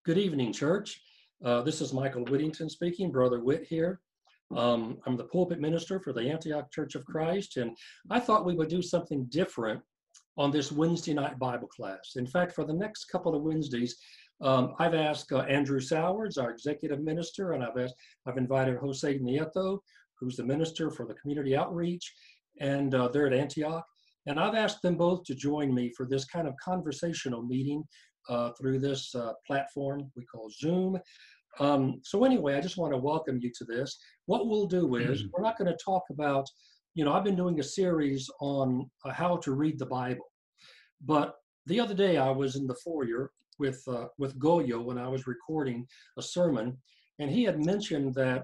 Good evening, church. This is Michael Whittington speaking, Brother Whit here. I'm the pulpit minister for the Antioch Church of Christ, and I thought we would do something different on this Wednesday night Bible class. In fact, for the next couple of Wednesdays, I've asked Andrew Sowards, our executive minister, and I've invited Jose Nieto, who's the minister for the community outreach, and they're at Antioch. And I've asked them both to join me for this kind of conversational meeting through this platform we call Zoom. So anyway, I just want to welcome you to this. What we'll do is, we're not going to talk about, I've been doing a series on how to read the Bible. But the other day I was in the foyer with Goyo when I was recording a sermon, and he had mentioned that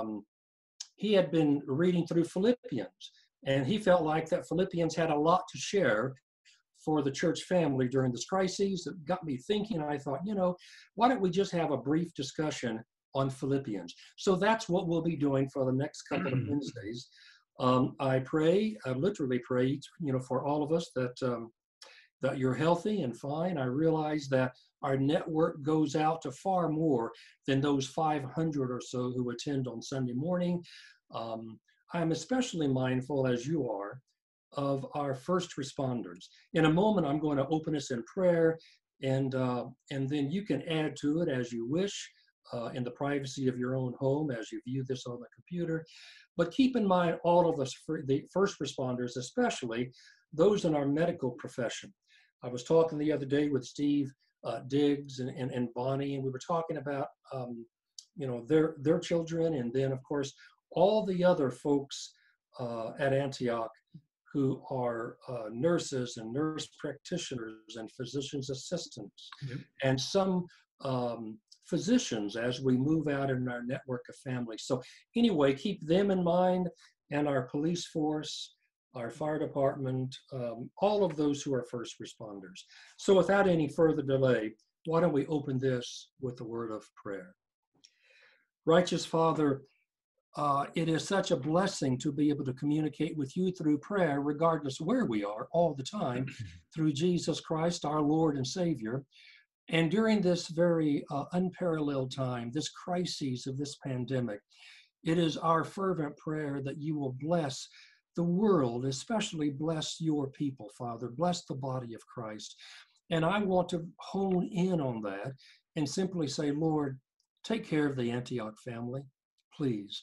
he had been reading through Philippians, and he felt like that Philippians had a lot to share for the church family during this crisis. It got me thinking. I thought, why don't we just have a brief discussion on Philippians? So that's what we'll be doing for the next couple of Wednesdays. I literally pray, for all of us that you're healthy and fine. I realize that our network goes out to far more than those 500 or so who attend on Sunday morning. I'm especially mindful, as you are, of our first responders. In a moment, I'm going to open us in prayer, and then you can add to it as you wish in the privacy of your own home as you view this on the computer. But keep in mind, all of us, the first responders, especially those in our medical profession. I was talking the other day with Steve Diggs and Bonnie, and we were talking about their children, and then of course all the other folks at Antioch who are nurses and nurse practitioners and physician's assistants, and some physicians as we move out in our network of families. So anyway, keep them in mind, and our police force, our fire department, all of those who are first responders. So without any further delay, why don't we open this with a word of prayer. Righteous Father, it is such a blessing to be able to communicate with you through prayer, regardless of where we are, all the time, through Jesus Christ, our Lord and Savior. And during this very unparalleled time, this crisis of this pandemic, it is our fervent prayer that you will bless the world, especially bless your people, Father. Bless the body of Christ. And I want to hone in on that and simply say, Lord, take care of the Antioch family, please.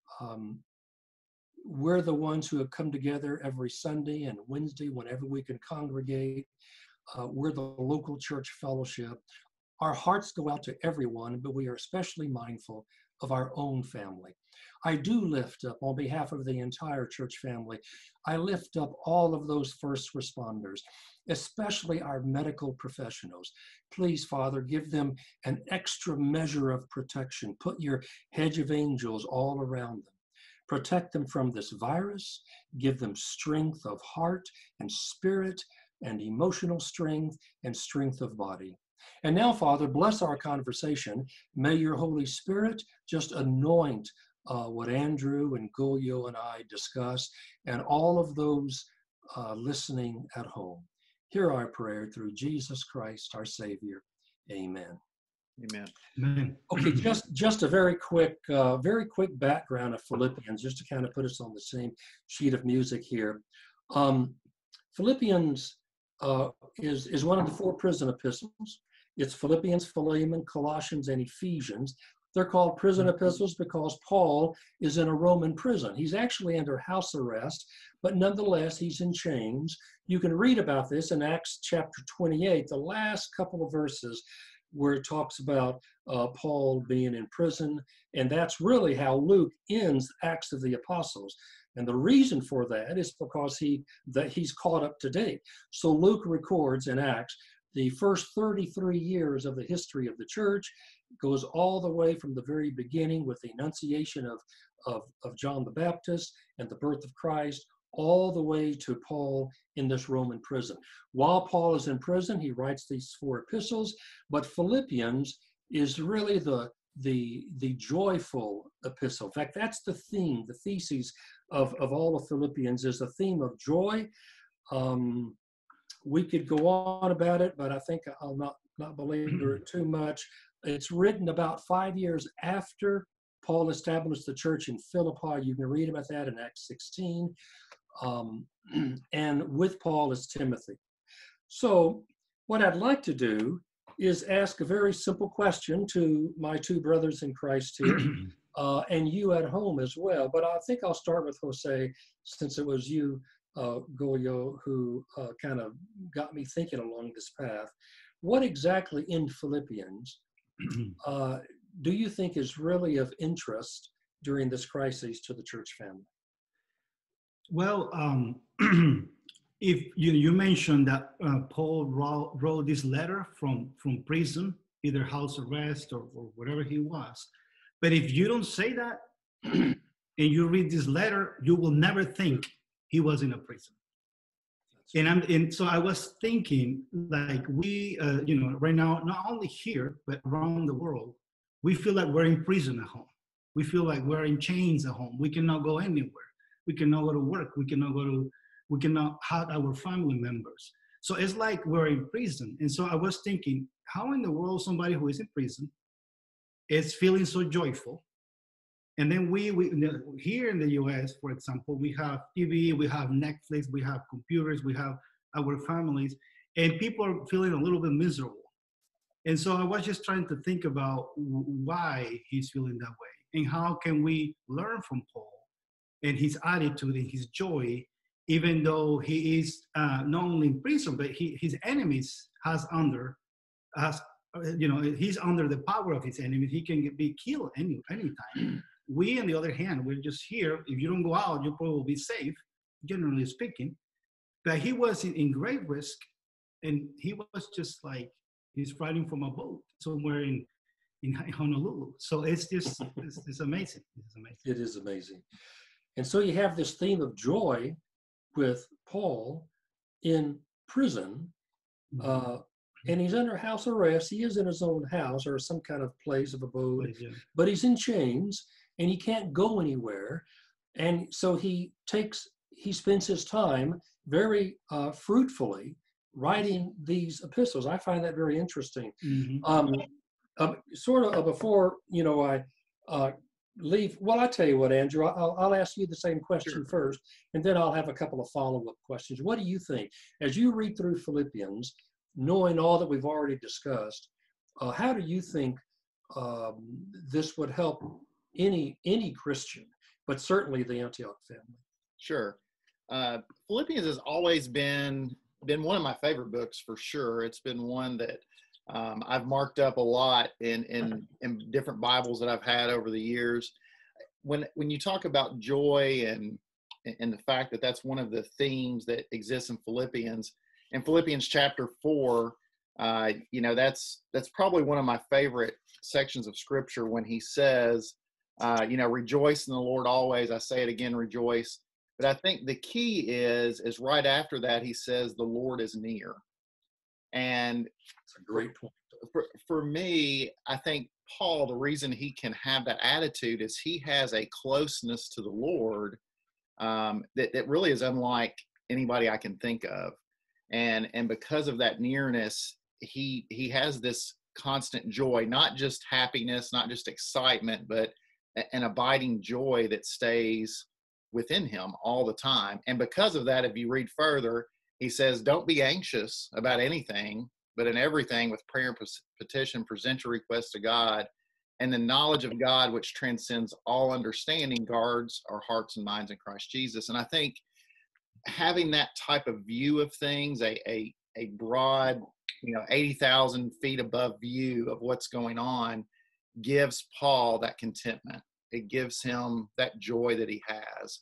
We're the ones who have come together every Sunday and Wednesday whenever we can congregate. We're the local church fellowship. Our hearts go out to everyone, but we are especially mindful of our own family. I do lift up, on behalf of the entire church family, I lift up all of those first responders, especially our medical professionals. Please, Father, give them an extra measure of protection. Put your hedge of angels all around them. Protect them from this virus. Give them strength of heart and spirit and emotional strength and strength of body. And now, Father, bless our conversation. May your Holy Spirit just anoint what Andrew and Goyo and I discuss, and all of those listening at home. Hear our prayer through Jesus Christ, our Savior. Amen. Amen. Amen. Okay, just a very quick background of Philippians, just to kind of put us on the same sheet of music here. Philippians is one of the four prison epistles. It's Philippians, Philemon, Colossians, and Ephesians. They're called prison epistles because Paul is in a Roman prison. He's actually under house arrest, but nonetheless, he's in chains. You can read about this in Acts chapter 28, the last couple of verses where it talks about Paul being in prison. And that's really how Luke ends Acts of the Apostles. And the reason for that is because he's caught up to date. So Luke records in Acts the first 33 years of the history of the church, goes all the way from the very beginning with the annunciation of John the Baptist and the birth of Christ, all the way to Paul in this Roman prison. While Paul is in prison, he writes these four epistles, but Philippians is really the joyful epistle. In fact, that's the theme, the thesis of all of Philippians is a theme of joy. We could go on about it, but I think I'll not belabor it too much. it's written about 5 years after Paul established the church in Philippi. You can read about that in Acts 16. And with Paul is Timothy. So what I'd like to do is ask a very simple question to my two brothers in Christ here, and you at home as well. But I think I'll start with Jose, since it was you, Goyo, who kind of got me thinking along this path. What exactly in Philippians do you think is really of interest during this crisis to the church family? Well, if you mentioned that Paul wrote this letter from prison, either house arrest or whatever he was. But if you don't say that and you read this letter, you will never think he was in a prison. And so I was thinking, like, we, right now, not only here, but around the world, we feel like we're in prison at home. We feel like we're in chains at home. We cannot go anywhere. We cannot go to work. We cannot hug our family members. So it's like we're in prison. And so I was thinking, how in the world somebody who is in prison is feeling so joyful? And then we here in the US, for example, we have TV, we have Netflix, we have computers, we have our families, and people are feeling a little bit miserable. And so I was just trying to think about why he's feeling that way and how can we learn from Paul and his attitude and his joy, even though he is not only in prison, but his enemies he's under the power of his enemies. He can be killed anytime. We, on the other hand, we're just here. If you don't go out, you'll probably be safe, generally speaking. But he was in great risk, and he was just like, he's riding from a boat somewhere in Honolulu. So it's just, it's amazing. It's amazing. It is amazing. And so you have this theme of joy with Paul in prison, and he's under house arrest. He is in his own house or some kind of place of abode, but he's in chains and he can't go anywhere. And so he spends his time very fruitfully writing these epistles. I find that very interesting. Before, I leave, well, I tell you what, Andrew, I'll ask you the same question first, and then I'll have a couple of follow-up questions. What do you think? As you read through Philippians, knowing all that we've already discussed, how do you think this would help any Christian, but certainly the Antioch family? Sure. Philippians has always been one of my favorite books for sure. It's been one that I've marked up a lot in different Bibles that I've had over the years. When you talk about joy and the fact that that's one of the themes that exists in Philippians chapter 4, that's probably one of my favorite sections of Scripture when he says, rejoice in the Lord always. I say it again, rejoice. But I think the key is right after that, he says, the Lord is near. And it's a great point. For me, I think Paul, the reason he can have that attitude is he has a closeness to the Lord that really is unlike anybody I can think of. And because of that nearness, he has this constant joy, not just happiness, not just excitement, but an abiding joy that stays within him all the time. And because of that, if you read further, he says, don't be anxious about anything, but in everything with prayer and petition, present your requests to God. And the knowledge of God, which transcends all understanding, guards our hearts and minds in Christ Jesus. And I think having that type of view of things, a broad, 80,000 feet above view of what's going on, gives Paul that contentment. It gives him that joy that he has,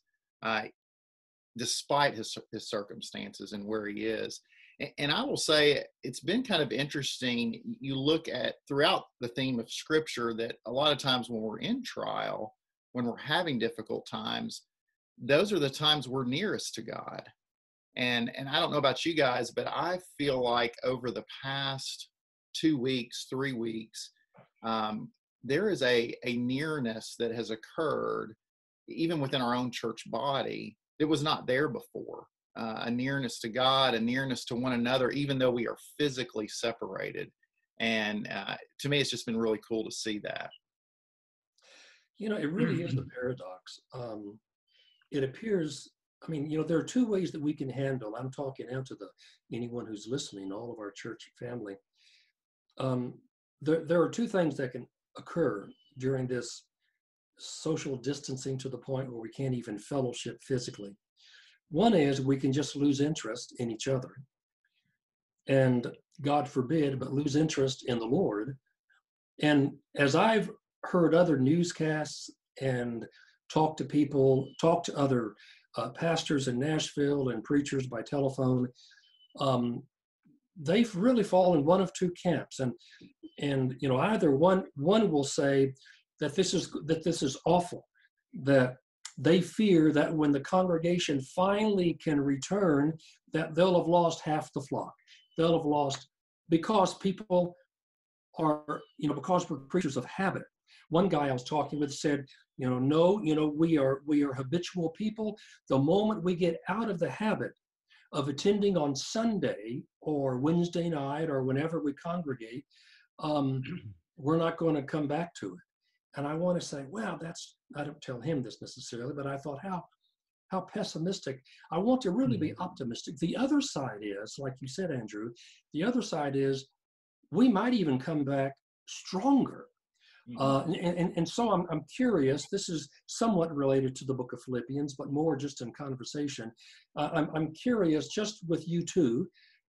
despite his circumstances and where he is. And I will say it's been kind of interesting. You look at throughout the theme of Scripture that a lot of times when we're in trial, when we're having difficult times, those are the times we're nearest to God. And I don't know about you guys, but I feel like over the past 2 weeks, 3 weeks, there is a nearness that has occurred even within our own church body that was not there before. A nearness to God, a nearness to one another, even though we are physically separated. And to me, it's just been really cool to see that. You know, it really is the paradox. It appears, I mean, you know, there are two ways that we can handle. I'm talking now to anyone who's listening, all of our church family. There are two things that can occur during this social distancing to the point where we can't even fellowship physically. One is we can just lose interest in each other, and God forbid, but lose interest in the Lord. And as I've heard other newscasts and talked to people, talked to other pastors in Nashville and preachers by telephone, they've really fallen in one of two camps. And you know, either one will say that this is awful, that they fear that when the congregation finally can return, that they'll have lost half the flock. They'll have lost, because people are, you know, because we're creatures of habit. One guy I was talking with said, you know, no, you know, we are habitual people. The moment we get out of the habit of attending on Sunday or Wednesday night or whenever we congregate, we're not going to come back to it. And I want to say, well, I don't tell him this necessarily, but I thought, how pessimistic. I want to really be optimistic. The other side is, like you said, Andrew, the other side is we might even come back stronger. And so I'm curious, this is somewhat related to the book of Philippians, but more just in conversation. I'm curious, just with you two,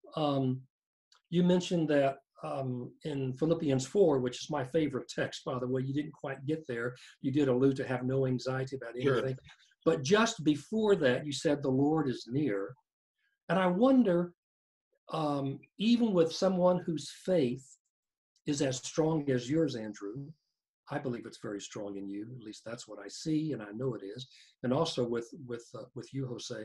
you mentioned that in Philippians 4, which is my favorite text, by the way, you didn't quite get there. You did allude to have no anxiety about anything. Sure. But just before that, you said the Lord is near. And I wonder, even with someone whose faith is as strong as yours, Andrew, I believe it's very strong in you. At least that's what I see, and I know it is. And also with you, Jose,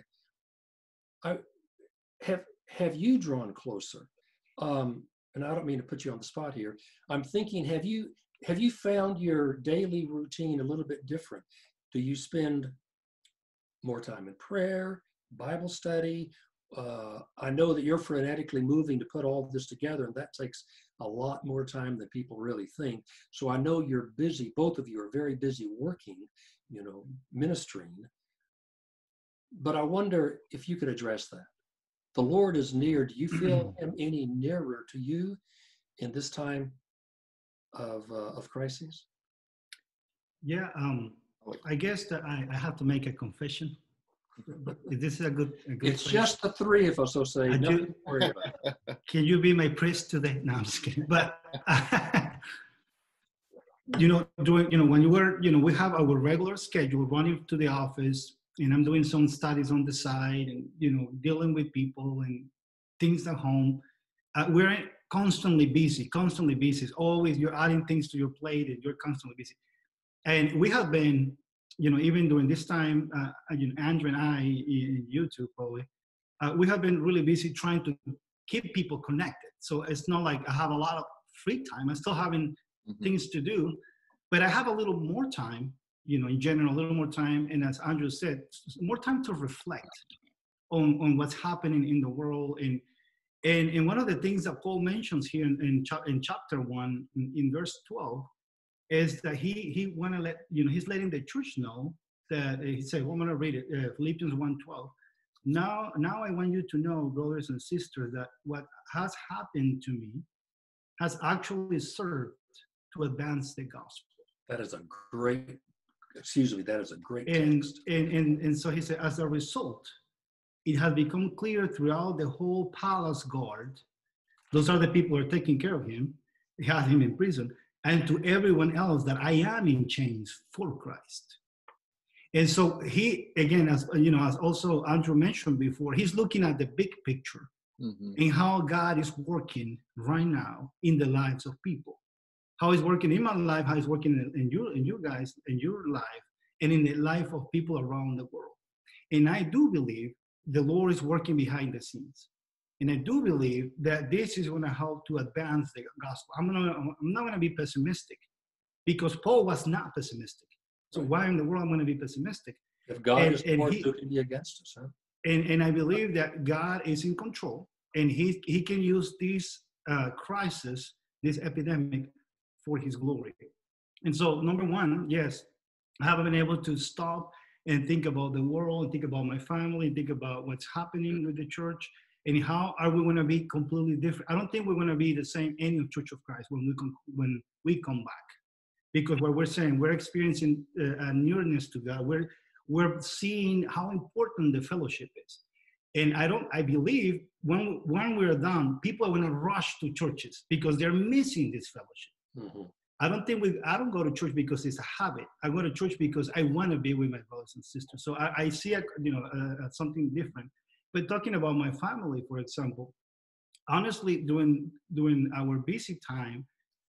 have you drawn closer? And I don't mean to put you on the spot here. I'm thinking, have you found your daily routine a little bit different? Do you spend more time in prayer, Bible study? I know that you're frenetically moving to put all this together, and that takes a lot more time than people really think. So I know you're busy. Both of you are very busy working, you know, ministering. But I wonder if you could address that. The Lord is near. Do you feel him any nearer to you in this time of crisis? Yeah, I guess that I have to make a confession. This is a good it's place. Just the three of us, so say nothing to worry about. Can you be my priest today? No, I'm just kidding. But when you were, we have our regular schedule, running to the office, and I'm doing some studies on the side, and dealing with people and things at home. We're constantly busy. It's always, you're adding things to your plate, and you're constantly busy. And we have been, even during this time, Andrew and I, and you too, probably, we have been really busy trying to keep people connected. So it's not like I have a lot of free time. I'm still having things to do, but I have a little more time, in general, a little more time. And as Andrew said, more time to reflect on what's happening in the world. And one of the things that Paul mentions here in chapter 1, in verse 12, is that he want to let, he's letting the church know that he said, well, I'm going to read it, Philippians 1:12. Now I want you to know, brothers and sisters, that what has happened to me has actually served to advance the gospel. That is a great text. And so he said, as a result, it has become clear throughout the whole palace guard, those are the people who are taking care of him, they had him in prison, and to everyone else, that I am in chains for Christ. And so he, again, as also Andrew mentioned before, he's looking at the big picture and how God is working right now in the lives of people. How he's working in my life, how he's working in you guys, in your life, and in the life of people around the world. And I do believe the Lord is working behind the scenes. And I do believe that this is going to help to advance the gospel. I'm not going to be pessimistic, because Paul was not pessimistic. So why in the world I'm going to be pessimistic? If God is for us, who can be against us? Huh? And I believe that God is in control, and he can use this crisis this epidemic for his glory. And so, number one, yes, I haven't been able to stop and think about the world, and think about my family, think about what's happening with the church, and how are we going to be completely different. I don't think we're going to be the same any Church of Christ when we come back, because what we're saying, we're experiencing a nearness to God. We're seeing how important the fellowship is. And I believe when we're done, people are going to rush to churches because they're missing this fellowship. Mm-hmm. I don't go to church because it's a habit. I go to church because I want to be with my brothers and sisters. So I see something different. But talking about my family, for example, honestly, during our busy time,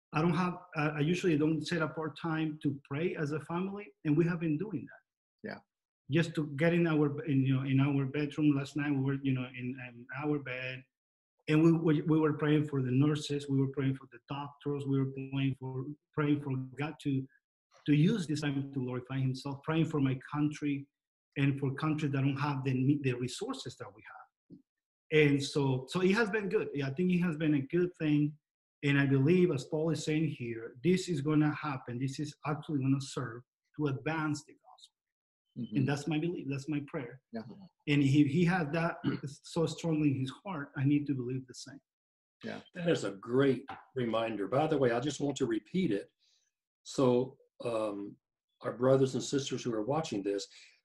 I usually don't set apart time to pray as a family, and we have been doing that. Yeah. Just to get in our bedroom last night, we were in our bed, and we were praying for the nurses, we were praying for the doctors, we were praying for God to use this time to glorify Himself, praying for my country and for countries that don't have the resources that we have. And so it has been good. Yeah, I think it has been a good thing. And I believe, as Paul is saying here, this is going to happen. This is actually going to serve to advance the gospel. Mm-hmm. And that's my belief. That's my prayer. Yeah. And if he has that so strongly in his heart, I need to believe the same. Yeah. That is a great reminder. By the way, I just want to repeat it. So our brothers and sisters who are watching this,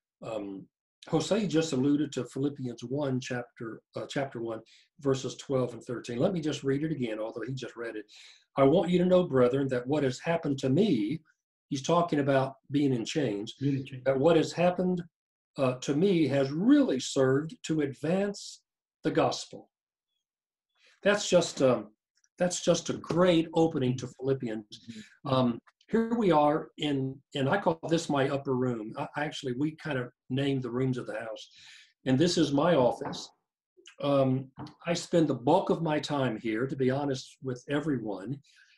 Jose just alluded to Philippians 1, chapter 1, verses 12 and 13. Let me just read it again, although he just read it. I want you to know, brethren, that what has happened to me, he's talking about being in chains, that what has happened to me has really served to advance the gospel. That's just a great opening to Philippians. Here we are and I call this my upper room. We kind of named the rooms of the house, and this is my office. I spend the bulk of my time here, to be honest with everyone.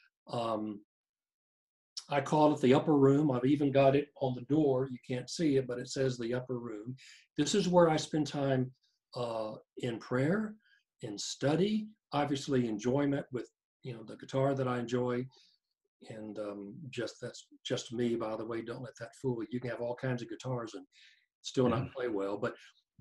I call it the upper room. I've even got it on the door. You can't see it, but it says the upper room. This is where I spend time in prayer, in study, obviously enjoyment with the guitar that I enjoy. And that's just me, by the way. Don't let that fool you. You can have all kinds of guitars and still not play well. But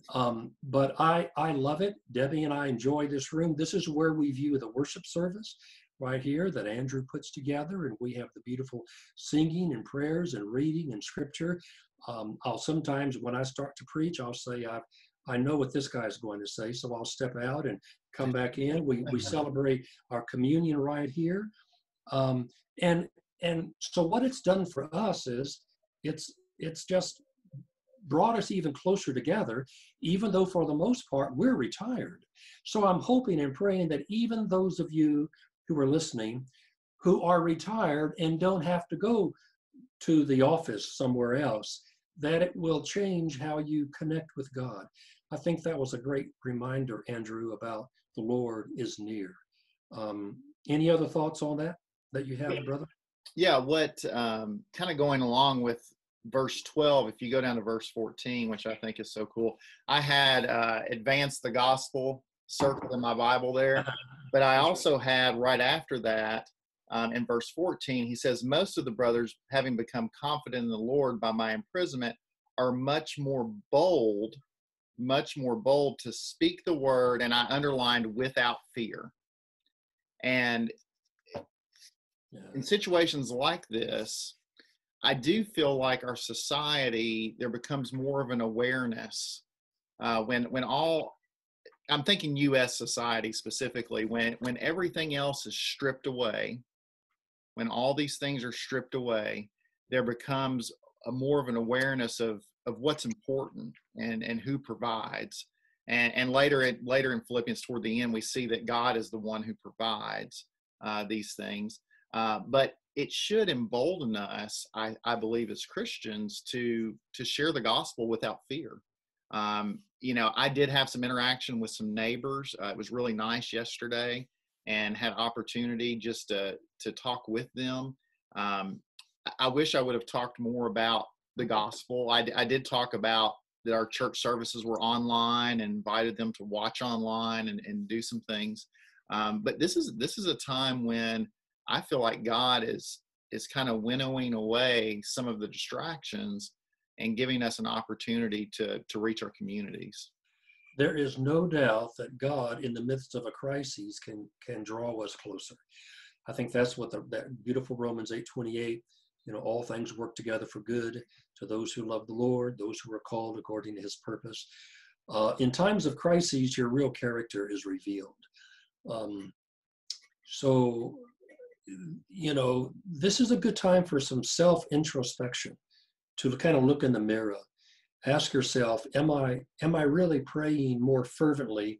I love it. Debbie and I enjoy this room. This is where we view the worship service right here that Andrew puts together, and we have the beautiful singing and prayers and reading and scripture. I'll sometimes, when I start to preach, I'll say, I know what this guy's going to say, so I'll step out and come back in. We celebrate our communion right here. And so what it's done for us is it's just brought us even closer together, even though for the most part we're retired. So I'm hoping and praying that even those of you who are listening who are retired and don't have to go to the office somewhere else, that it will change how you connect with God. I think that was a great reminder, Andrew, about the Lord is near. Any other thoughts on that you have, brother? Yeah, what kind of going along with verse 12, if you go down to verse 14, which I think is so cool. I had advanced the gospel circled in my Bible there, but I also had right after that, in verse 14, he says, most of the brothers, having become confident in the Lord by my imprisonment, are much more bold to speak the word, and I underlined without fear. And in situations like this, I do feel like our society, there becomes more of an awareness when all, I'm thinking U.S. society specifically, when everything else is stripped away, when all these things are stripped away, there becomes more of an awareness of what's important and who provides. And later in Philippians, toward the end, we see that God is the one who provides these things. But it should embolden us, I believe, as Christians to share the gospel without fear. I did have some interaction with some neighbors. It was really nice yesterday, and had opportunity just to talk with them. I wish I would have talked more about the gospel. I did talk about that our church services were online and invited them to watch online and do some things. But this is a time when I feel like God is kind of winnowing away some of the distractions and giving us an opportunity to reach our communities. There is no doubt that God, in the midst of a crisis, can draw us closer. I think that's what that beautiful Romans 8:28. All things work together for good to those who love the Lord, those who are called according to His purpose. In times of crises, your real character is revealed. So, this is a good time for some self-introspection, to kind of look in the mirror. Ask yourself, am I really praying more fervently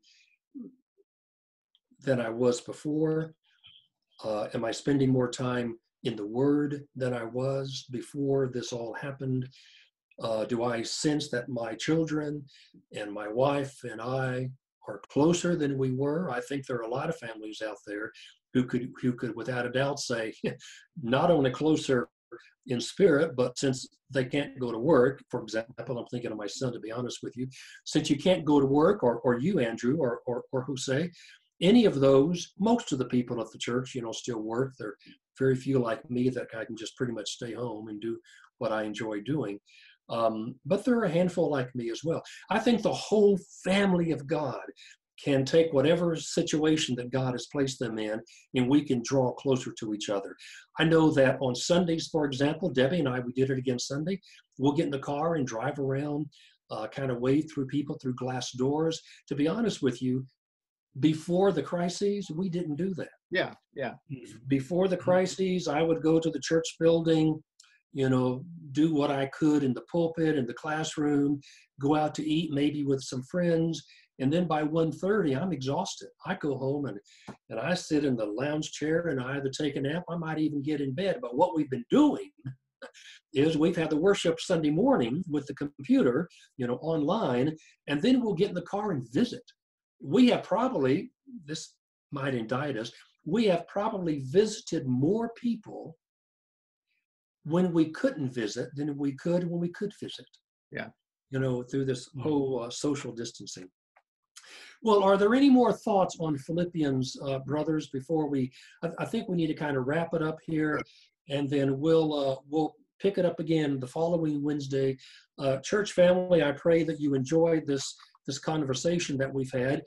than I was before? Am I spending more time in the Word than I was before this all happened? Do I sense that my children and my wife and I are closer than we were? I think there are a lot of families out there who could without a doubt say, not only closer in spirit, but since they can't go to work, for example, I'm thinking of my son, to be honest with you, since you can't go to work, or you, Andrew, or Jose, any of those, most of the people at the church, still work. There are very few like me that I can just pretty much stay home and do what I enjoy doing. But there are a handful like me as well. I think the whole family of God can take whatever situation that God has placed them in, and we can draw closer to each other. I know that on Sundays, for example, Debbie and I, we did it again Sunday. We'll get in the car and drive around, kind of wade through people through glass doors. To be honest with you, before the crises, we didn't do that. Yeah. Before the crises, I would go to the church building, do what I could in the pulpit, in the classroom, go out to eat maybe with some friends. And then by 1:30, I'm exhausted. I go home and I sit in the lounge chair and I either take a nap, I might even get in bed. But what we've been doing is we've had the worship Sunday morning with the computer, online, and then we'll get in the car and visit. We have probably, this might indict us, we have probably visited more people when we couldn't visit than we could when we could visit. Yeah. Through this whole social distancing. Well, are there any more thoughts on Philippians, brothers, before I think we need to kind of wrap it up here, and then we'll pick it up again the following Wednesday. Church family, I pray that you enjoyed this conversation that we've had.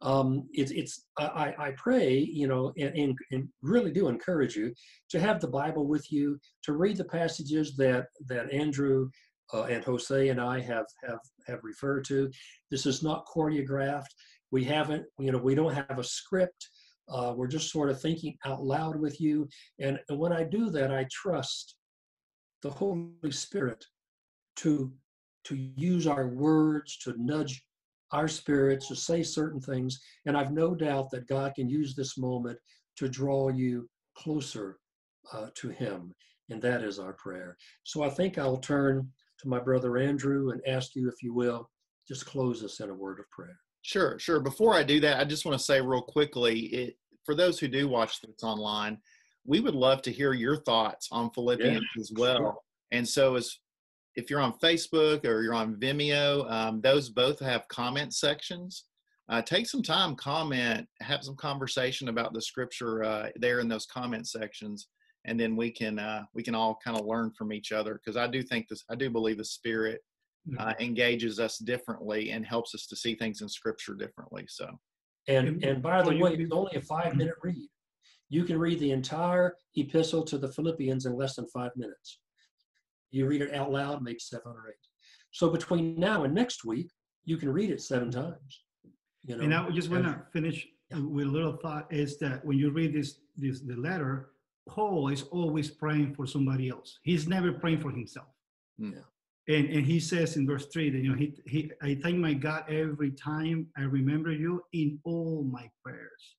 I pray, and really do encourage you to have the Bible with you, to read the passages that Andrew and Jose and I have referred to. This is not choreographed. We don't have a script. We're just sort of thinking out loud with you. And when I do that, I trust the Holy Spirit to use our words, to nudge our spirits, to say certain things. And I've no doubt that God can use this moment to draw you closer to Him. And that is our prayer. So I think I'll turn to my brother Andrew and ask you, if you will, just close us in a word of prayer. Sure. Before I do that, I just want to say real quickly, for those who do watch this online, we would love to hear your thoughts on Philippians as well. Sure. And so if you're on Facebook or you're on Vimeo, those both have comment sections. Take some time, comment, have some conversation about the scripture there in those comment sections, and then we can all kind of learn from each other, because I do believe the Spirit engages us differently and helps us to see things in Scripture differently. So, and by the way, it's only a 5-minute read. You can read the entire epistle to the Philippians in less than 5 minutes. You read it out loud, make 7 or 8. So between now and next week, you can read it 7 times. And I just want to finish with a little thought, is that when you read the letter, Paul is always praying for somebody else. He's never praying for himself. Yeah. And he says in verse 3 that I thank my God every time I remember you in all my prayers.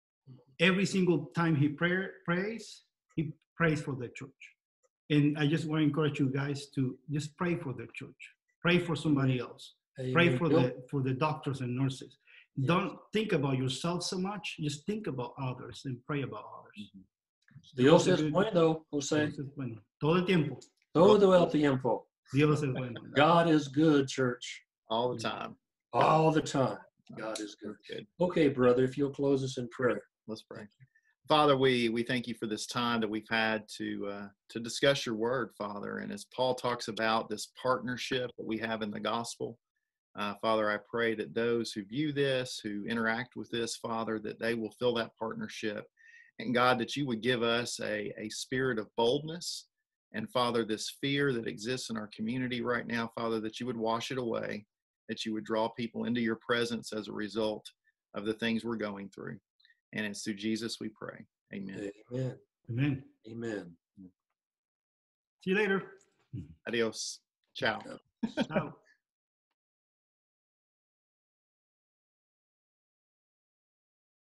Every single time he prays, he prays for the church. And I just want to encourage you guys to just pray for the church. Pray for somebody else. Amen. Pray for the doctors and nurses. Yes. Don't think about yourself so much. Just think about others and pray about others. Dios es bueno, Jose. Todo el tiempo. Todo el tiempo. Dios es bueno. God is good, church. All the time. All the time. God is good. Okay, brother, if you'll close us in prayer. Let's pray. Father, we thank you for this time that we've had to discuss your word, Father. And as Paul talks about this partnership that we have in the gospel, Father, I pray that those who view this, who interact with this, Father, that they will feel that partnership. And God, that you would give us a spirit of boldness. And Father, this fear that exists in our community right now, Father, that you would wash it away, that you would draw people into your presence as a result of the things we're going through. And it's through Jesus we pray. Amen. Amen. Amen. Amen. See you later. Adios. Ciao. Ciao.